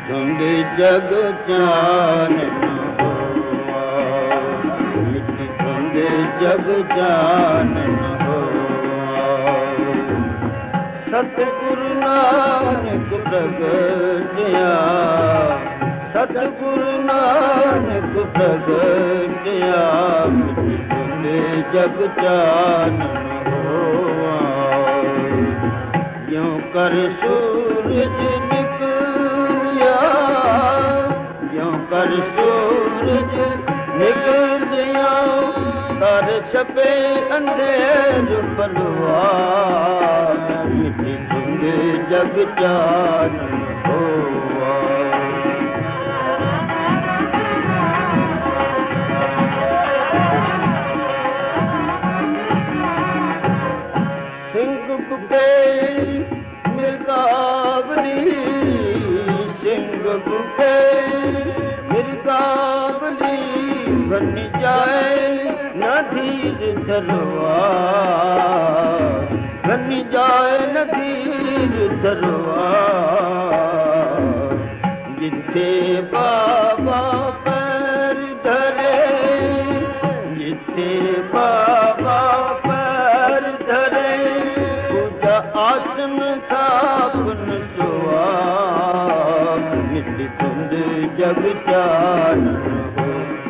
धुंध जग चानन होवा, मिट्टी धुंध जग चानन होवा। सतगुरु नानक प्रगटया, सतगुरु नानक प्रगटया, मिट्टी धुंध जग चानन होवा। ज्यों कर सूरज निकलिया, ज्यों कर सूरज निकलिया, कर छपे अंधेर बलवान, मिट्टी धुंध जग चानन होवा। सिंह बुके मिर्गावली, सिंह बुके मिर्गावली, बन जाए न धीर धरवार, बन जाए न धीर धरवार। जिथे बाबा पैर धरे, जिथे बाबा पैर धरे, पूजा आसन स्थापन सुआ, मिट्टी धुंध जग चानन हो।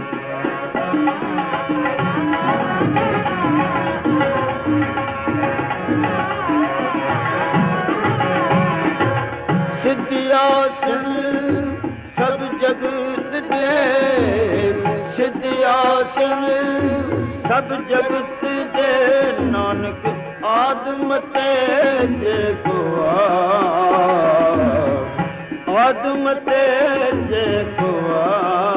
सिद्धियासन सब जगत दे, सिद्धियासन सब जगत दे, नानक आदम तेजे कोआ, आदम तेजे कोआ।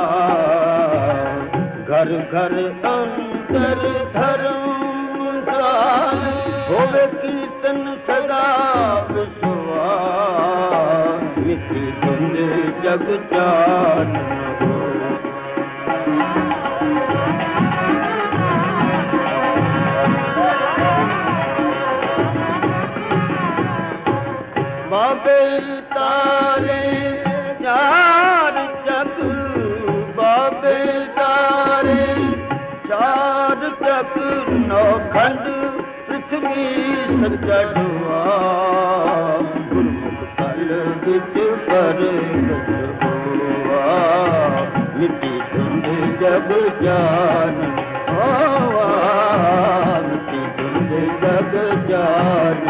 घर घर अंतर धर्म दान, होवे कीर्तन सदा विश्वा, मिट्टी धुंध जग चानन हो। बाबे तारे चार जग, बाबे तारे चार जग, नौखंड पृथ्वी सचढ़वा, गुरमुख कल बिच परगट होवा, मिट्टी धुंध जग चानन होवा, मिट्टी धुंध जग चानन